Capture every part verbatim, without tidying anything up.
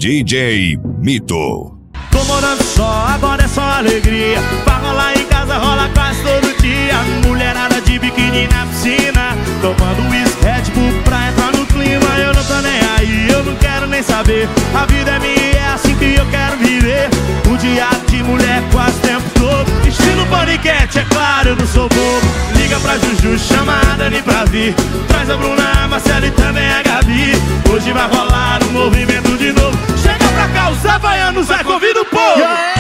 D J Mito. Tô morando só, agora é só alegria. Pra rolar em casa, rola quase todo dia. Mulherada de biquíni na piscina, tomando whisky, Red Bull pra entrar no clima. Eu não tô nem aí, eu não quero nem saber. A vida é minha e é assim que eu quero viver. O dia de mulher quase o tempo todo. Estilo paniquete, é claro, eu não sou bobo. Liga pra Juju, chama a Dani pra vir. Traz a Bruna, a Marcela e também a Gabi. Hoje vai rolar um movimento de novo. Chega pra cá, os havaianos, vai, convida o povo. Yeah!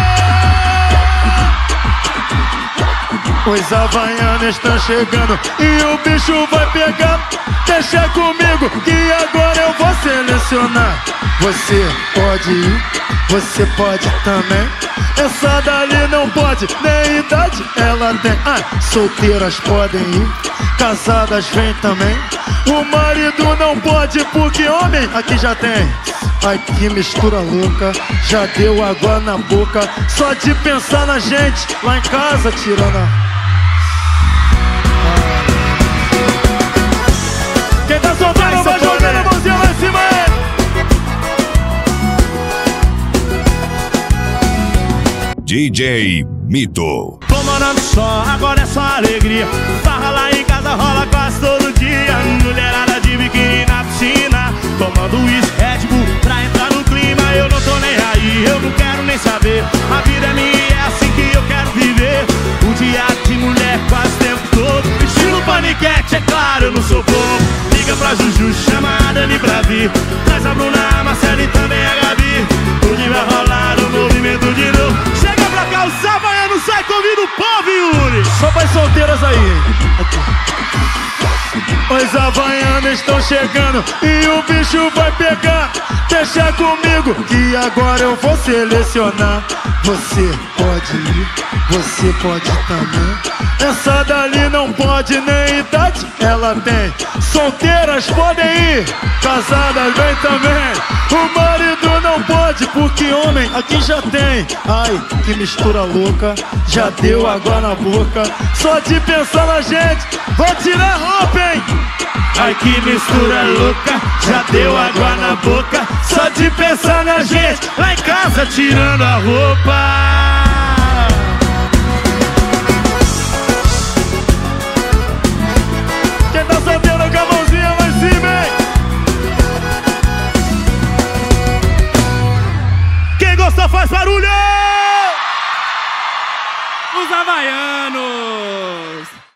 Os havaianos estão chegando e o bicho vai pegar. Deixa comigo que agora eu vou selecionar. Você pode ir, você pode também. Essa dali não pode, nem idade ela tem. Ah, solteiras podem ir, casadas vem também. O marido não pode porque homem aqui já tem. Ai que mistura louca, já deu água na boca. Só de pensar na gente lá em casa tirando a... Quem tá soltando vai jogando a mãozinha lá em cima aí. D J Mito. Tô morando só, agora é só alegria. Farra lá em casa, rola quase todo dia. Mulherada de biquíni na piscina, tomando whisky, Red Bull pra entrar no clima. Eu não tô nem aí, eu não quero nem saber. A vida é minha e é assim que eu quero viver. O dia de mulher quase o tempo todo. Estilo paniquete, é claro, eu não sou bobo. Liga pra Juju, chama a Dani pra vir. Traz a Bruna, a Marcela e também a Gabi. Hoje vai rolar um movimento de novo. Chega pra cá, os havaianos, sai, convida o povo, Yuri. Só para as solteiras aí. Aqui. Os havaianos estão chegando e o bicho vai pegar. Deixa comigo que agora eu vou selecionar. Você pode ir, você pode também. Essa dali não pode, nem idade ela tem. Solteiras podem ir, casadas vem também. O marido não pode porque homem aqui já tem. Ai, que mistura louca, já deu água na boca. Só de pensar na gente, vou tirar a roupa, hein? Ai que mistura louca, já deu água na boca. Só de pensar na gente, lá em casa tirando a roupa. Quem tá solteiro com a mãozinha lá em cima, hein? Quem gosta faz barulho! Os havaianos!